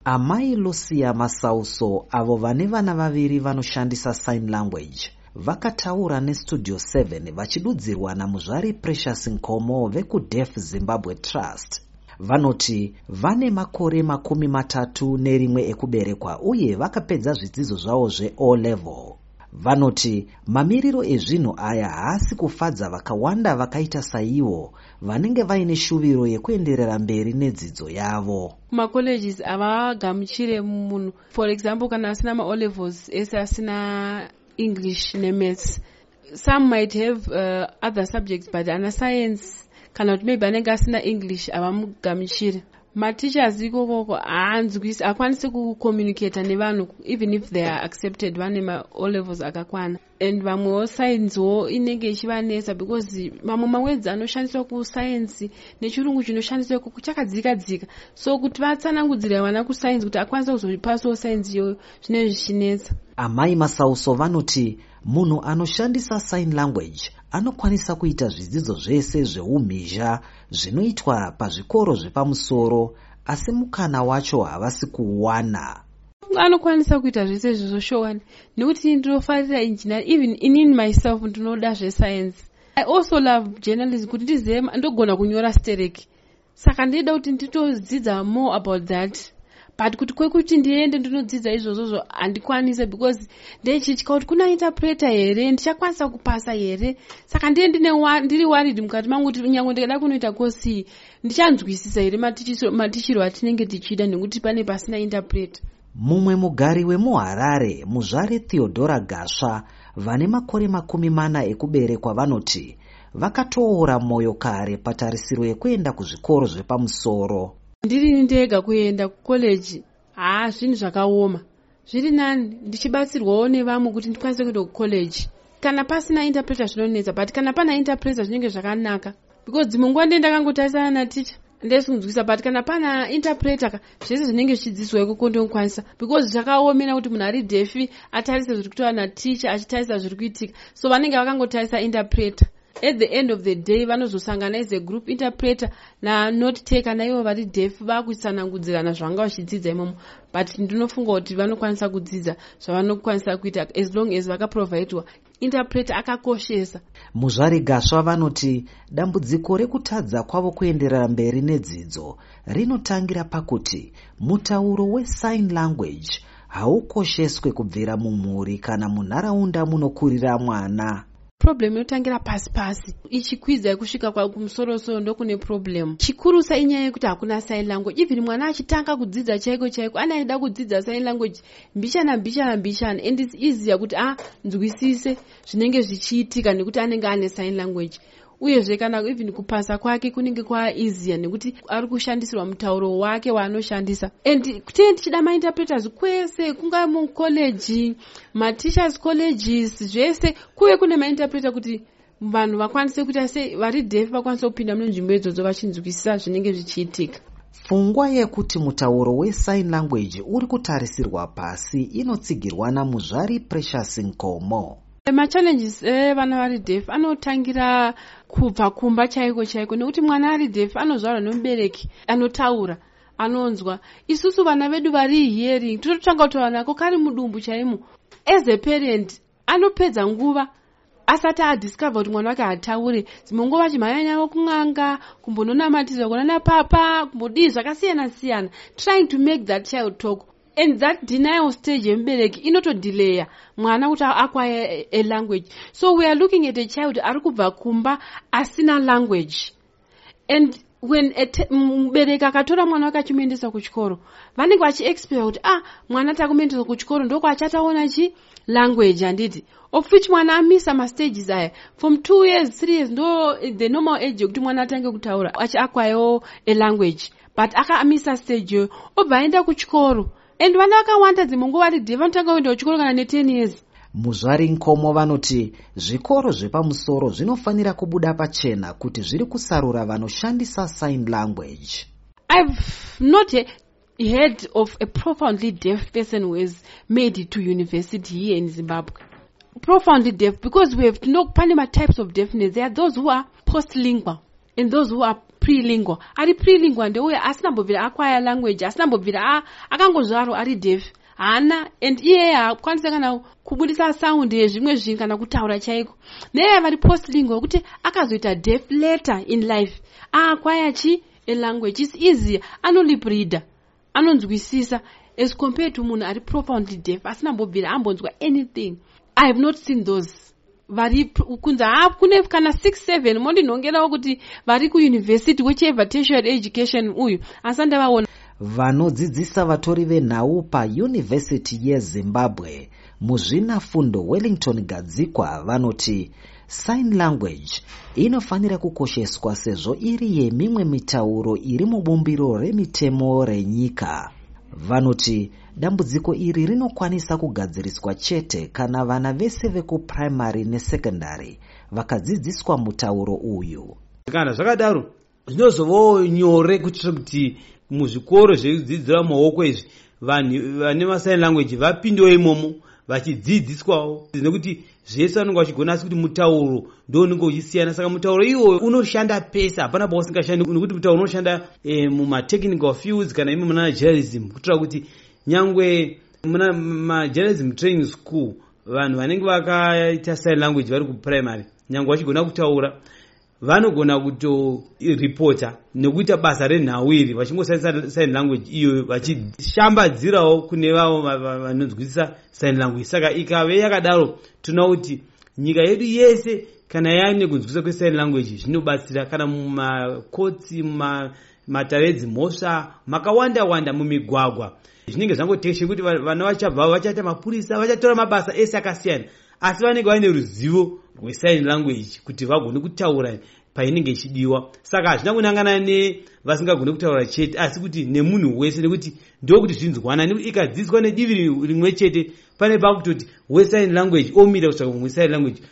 Amai Lucia Masauso avo vane vana vaviri vanoshandisa sign language vakataura neStudio 7 vachidudzirwa namuzvari Precious Nkomo vekuDeaf Zimbabwe Trust. Vanoti vane makore 31 ekuberekwa uye vakapedza zvidzidzo zvavo zveO level. Vanoti mamiriro ezvinhu aya haasi kufadza vakawanda vakaita saivo vanenge vaine shuviro yekuenderera mberi nedzidzo yavo. Colleges avagamuchire munhu, for example, kana asina ma O levels ese asina English nemaths. Some might have other subjects but ana science kana kuti maybe anenge asina English avamugamuchire. Mateachers ikoko haanzwisi akwanisi kucommunicate nevanhu even if they are accepted vane ma O levels akakwana. And vamwewo science wo inenge ichivanesa because mamwe mawedzi anoshandiswa kuscience nechirungu chinoshandiswa ikoko chakadzika. So kuti vatsanangudzire vana kuscience kuti akwanisa kuzopasawo science iyoyo zvinenge zvichinetsa. Amai Masauso vanoti munhu anoshandisa sign language anokwanisa kuita zvidzidzo zvese zveumhizha zvinoitwa pazvikoro zvepamusoro, asi mukana wacho havasi kuwana. Anokwanisa kuita zvese zvizoshowani nekuti ndinofarira engineering, even in myself ndinoda zve-science. I also love journalism kuti ndizive ndogona kunyora stereki. Saka ndinoda kuti nditodzidza more about that. But kuti kwekuti ndiende ndinodzidza izvozvo handikwanise because ndechitya kuti kuna interpreter here ndichakwanisa kupasa here. Saka ndiri worried mukati mangu kuti nyange ndikada kunoita kosi ndichanzwisisa here matichiro atinenge tichida nekuti pane pasina interpreter. Mumwe mugari wemuHarare, muzvare Theodora Gasva, vane makore 40 ekuberekwa vanoti vakatoora moyo kare patarisiro yekuenda kuzvikoro zvepamusoro. Ndiri ndega kuenda kucollege zvinhu zvakaoma. Zviri nani ndichibatsirwawo nevamwe kuti ndikwanise kuenda kucollege. Kana pasina interpreter zvinonetsa, but kana pana interpreter zvinenge zvakanaka because dzimwe nguva ndendakangotarisana naticha ndesingunzwisa, but kana pana interpreter zvese zvinenge zvichidzidziswa ikoko ndinokwanisa because zvakaomera kuti munhu ari defi atarise zviri kutaura naticha achitarisa zviri kuitika. So vanenge vakangotarisa interpreter. At the end of the day vanozosangana as a group interpreter na note taker naivo vari deaf vakutsanangudzirana zvanga vachidzidza imomo, but ndinofunga kuti vanokwanisa kudzidza zvavanokwanisa kuita as long as vakaprovidwa interpreter akakoshesa. Muzvari Gasva vanoti dambudziko rekutadza kwavo kuenderera mberi nedzidzo rinotangira pakuti mutauro wesign language haukosheswe kubvira mumhuri kana munharaunda munokurira mwana. Problem yotangira pasi ichikwidza kusvika kumusoro ndokune problem. Chikurusa inyaya yekuti hakuna sign language. Even mwana achitanga kudzidza chaiko anaida kudzidza sign language mbishana and it's easier kuti nzwisise zvinenge zvichiitika nekuti anenge ane sign language. Uyezve kana even kupasa kwake kunenge kwa easier nekuti ari kushandisirwa mutauro wake waanoshandisa. And kuti tichida ma-interpreters kwese kunga mucollege, ma-teachers colleges zvese kuve kune ma-interpreter kuti vanhu vakwanise kuita sei vari deaf vakwanise kupinda munzvimbo idzodzo vachinzwisisa zvinenge zvichiitika. Pfungwa yekuti mutauro wesign language uri kutarisirwa pasi inotsigirwa namuzvari Precious Nkomo. Ma-challenges vana vari deaf anotangira kubva kumba chaiko nekuti mwana ari deaf anozvarwa nomubereki anotaura anonzwa. Isusu vana vedu vari hearing tototanga kutaura nako kari mudumbu chaimo. As a parent anopedza nguva asati adiscover kuti mwana wake hataure. Dzimwe nguva vachimhanyanya kun'anga kumbononamatidzwa kunana papa kumbodii zvakasiyana trying to make that child talk. And that denial stage yemubereki inotodelaya mwana kuti acquire a language. So we are looking at a child ari kubva kumba asina language. And when mubereki akatora mwana wake achimuendesa kuchikoro vanenge vachiexpect kuti mwana takumuendesa kuchikoro ndoko achataona language handiti. Of which mwana amisa mastages aya from 2 years 3 years ndo the normal age yokuti mwana atange kutaura achiacquire a language, but akaamisa stage yoyo obva aenda kuchikoro. And vana vakawanda dzimwe nguva vari deaf vanotanga kuenda kuchikoro kana ne10 years. Muzvari Nkomo vanoti zvikoro zvepamusoro zvinofanira kubuda pachena kuti zviri kusarura vanoshandisa sign language. I've not heard of a profoundly deaf person who has made it to university here in Zimbabwe. Profoundly deaf, because we have to know panama types of deafness. There are those who are postlingual and those who are prelingual. Ari prelingual ndeuyo asinambobvira acquire language, asinambobvira akangozvarwa ari deaf. Hana, and iye haakwanisa kana kubudisa sound yezvimwe zvinhu kana kutaura chaiko. Neye vari postlingual kuti akazoita deaf later in life. Acquire a language is easier. Anolip reader. Anonzwisisa as compared to munhu ari profoundly deaf. Asinambobvira ambonzwa anything. I have not seen those. Vari kunza kune kana 6-7 mondinhongerawo kuti vari kuuniversity whichever tertiary education uyu asandavaona. Vanodzidzisa vatori venhau paYunivhesiti yeZimbabwe muzvinafundo Wellington Gadzikwa vanoti sign language inofanira kukosheswa sezvo iri yemimwe mitauro iri mubumbiro remitemo renyika. Vanoti dambudziko iri rinokwanisa kugadziriswa chete kana vana vese vekuprimary nesekondari vakadzidziswa mutauro uyu. Kana zvakadaro zvinozovawo nyore kuitira kuti muzvikoro zvedzidzira maoko izvi vanhu vane masign language vapindewo imomo vachidzidziswawo, nekuti zvese vanenge vachigona, asi kuti mutauro ndo unenge uchisiyana. Saka mutauro iwo unoshanda pesa, hapana pausingashandi, nekuti mutauro unoshanda mumatechnical fields kana imi muna journalism, kuitira kuti nyangwe muna majournalism training school vanhu vanenge vakaita sign language vari kuprimary nyangwe vachigona kutaura vanogona kutoripota nekuita basa renhau iri vachingoshandisa sign language iyo vachishambadzirawo kune vavo vanonzwisisa sign language. Saka ikave yakadaro tinoona kuti nyika yedu yese kana yane kunzwisisa kwesign language zvinobatsira, kana mumakotsi mumataredzi mhosva makawanda mumigwagwa zvinenge zvangoteshe kuti vana vachabva vachaita mapurisa vachatora mabasa ese akasiyana, asi vanenge vaine ruzivo rwesign language kuti vagone kutaura painenge ichidiwa. Saka hazvina kunangana nevasingagone kutaura chete, asi kuti nemunhu wese, nekuti ndokuti zvinzwana, nekuti ikadzidziswa nedivi rimwe chete pane pakutoti wesign language omira kusvika mumwe sign language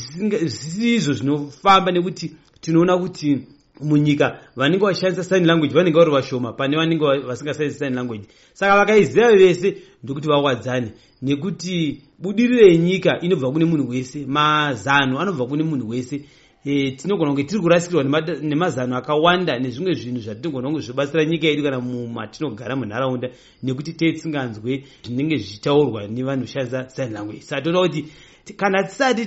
zvisizvo zvinofamba, nekuti tinoona kuti munyika vanenge vachishandisa sign language vanenge vari vashoma pane vanenge vasingashandisi sign language. Saka vakaiziva vese ndokuti vawadzane, nekuti budiriro yenyika inobva kune munhu wese, mazano anobva kune munhu wese. Tinogona kunge tiri kurasikirwa nemazano akawanda nezvimwe zvinhu zvatinogona kunge zvibatsira nyika yedu kana matinogara munharaunda, nekuti tisinganzwe zvinenge zvichitaurwa nevanhu kushandisa sign language. Saka tinoona kuti kana tisati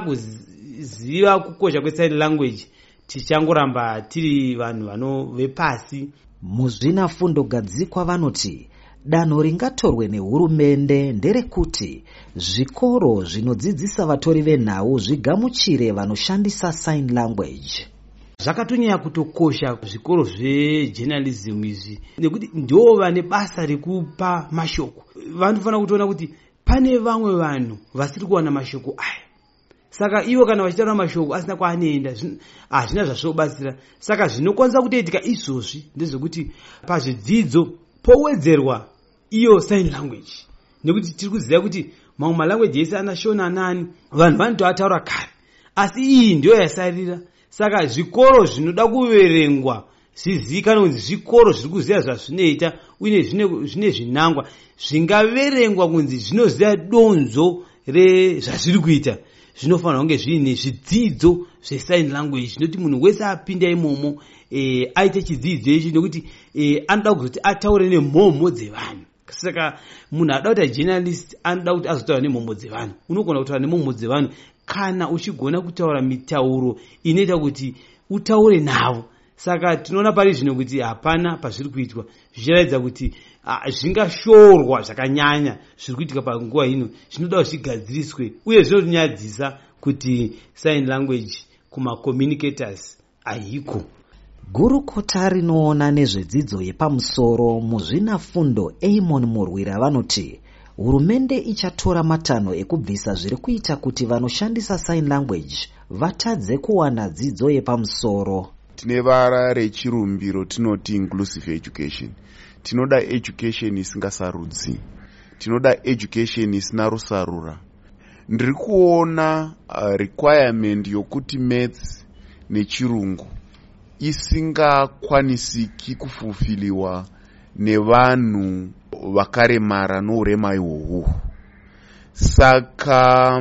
takuziva kukosha kwesign language tichangoramba tiri vanhu vepasi. Muzvinafundo Gadzikwa vanoti danho ringatorwe nehurumende nderekuti zvikoro zvinodzidzisa vatori venhau zvigamuchire vanoshandisa sign language. Zvakatonyanya kutokosha zvikoro zvejournalism izvi, nekuti ndo vane basa rekupa mashoko. Vanofanira kutoona kuti pane vamwe vanhu vasiri kuwana mashoko aya, saka ivo kana vachitaura mashoko asina kwaanoenda hazvina zvazvobatsira. Saka zvinokwanisa kutoitika izvozvi ndezvekuti pazvidzidzo powedzerwa iyo sign language, nekuti tiri kuziva kuti mamwe malanguage ese anashona nani, vanhu vanotoataura kare, asi iyi ndiyo yasarira. Saka zvikoro zvinoda kuverengwa zvizivikanwa kunzi zvikoro zviri kuziva zvazvinoita uye zvine zvinangwa zvingaverengwa kunzi zvinoziva donzo rezvazviri kuita. Zvinofanira kunge zviine zvidzidzo zvesign language, noti munhu wese apinda imomo aite chidzidzo ichi, nekuti anoda kuzoti ataure nemhomho dzevanhu. Saka munhu ada kuita journalist anoda kuti azotaura nemhomho dzevanhu. Unogona kutaura nemhomho dzevanhu kana uchigona kutaura mitauro inoita kuti utaure navo. Saka tinoona pari zvino kuti hapana pazviri kuitwa zvichiratidza kuti zvingashorwa zvakanyanya zviri kuitika panguva ino, zvinoda zvigadziriswe uye zvinonyadzisa kuti sign language kumacommunicators haiko. Gurukota rinoona nezvedzidzo yepamusoro muzvinafundo Amon Murwira vanoti hurumende ichatora matanho ekubvisa zviri kuita kuti vanoshandisa sign language vatadze kuwana dzidzo yepamusoro. Tine vara rechirumbiro tinoti inclusive education. Tinoda education isingasarudzi, tinoda education isina rusarura. Ndiri kuona requirement yokuti maths nechirungu isingakwanisiki kufulfiliwa nevanhu vakaremara nourema ihwohwo. Saka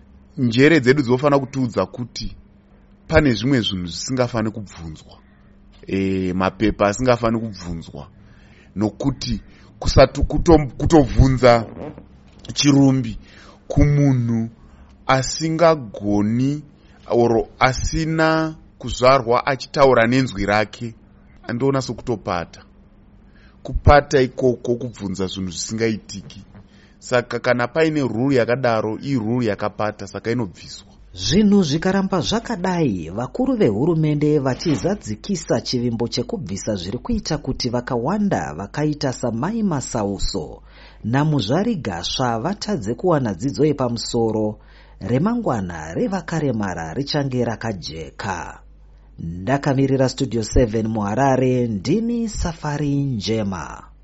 njere dzedu dzinofanira kutiudza kuti pane zvimwe zvinhu zvisingafaniri kubvunzwa. mapepa asingafani kubvunzwa, nokuti kutovhunza chirumbi kumunhu asingagoni oro asina kuzvarwa achitaura nenzwi rake, andiona sokutopata. Kupata ikoko kubvunza zvinhu zvisingaitiki. Saka kana paine rule yakadaro, iyi rule yakapata, saka inobviswa. Zvinhu zvikaramba zvakadai, vakuru vehurumende vachizadzikisa chivimbo chekubvisa zviri kuita kuti vakawanda vakaita samai Masauso namuzvari Gasva vatadze kuwana dzidzo yepamusoro, remangwana revakaremara richange rakajeka. Ndakamirira Studio 7 muHarare, ndini Safari Njema.